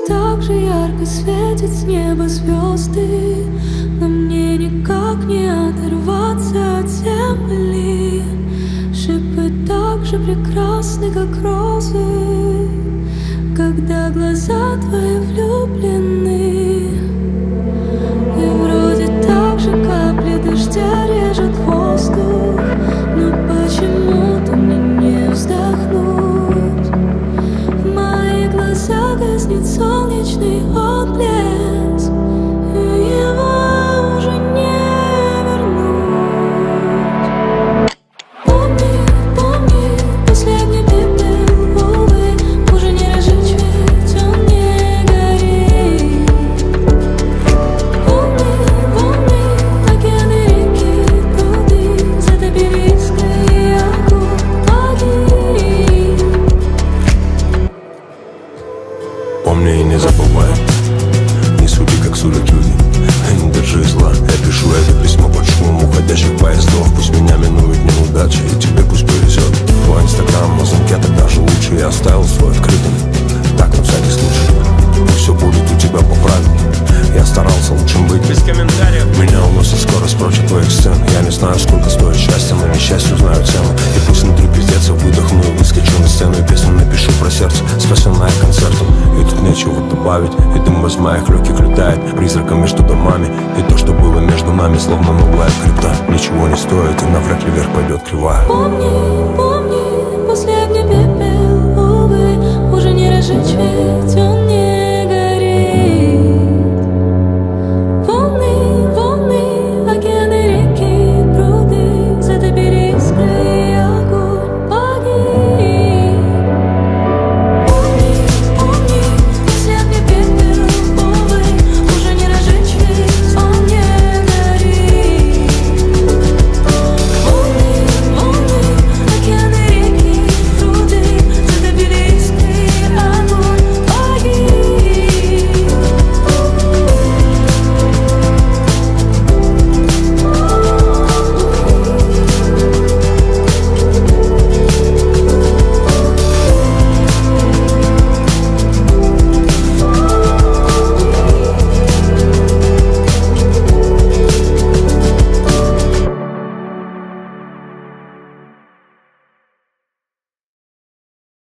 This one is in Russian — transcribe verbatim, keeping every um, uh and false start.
так же ярко светят с неба звезды, но мне никак не оторваться от земли. Шипы так же прекрасны, как розы, когда глаза твои влюблены. И вроде так же капли дождя режет воздух, но почему-то мне не вздохнуть. В моих глазах гаснет солнечный отблеск, и его уже не вернуть. Помни, помни, последний пепел, увы, уже не разжечь, ведь он не горит. Помни, помни, океаны, реки, пруды, затопили искры и огонь лагерей. Помни и не забывай, не суди, как судят люди, и не держи зла. Я пишу это письмо под шумом уходящих поездов. Пусть меня минует неудача, и тебе пусть повезет. Твой инстаграм на замке тогда же лучше. Я оставил свой открытым, так на всякий случай. Пусть все будет у тебя по правилам. Я старался лучшим быть. Без комментариев. Меня уносит скорость прочь от твоих сцен. Я не знаю, сколько стоит счастье, но несчастью знаю цену. И пусть внутри пиздец, я выдохну и выскочу на сцену, и песню напишу про сердце, спасенное концертом. И тут нечего добавить, и дым из моих легких летает призраком между домами. И то, что было между нами, словно новая крипта, ничего не стоит, и навряд ли вверх пойдет кривая. Помни, помни.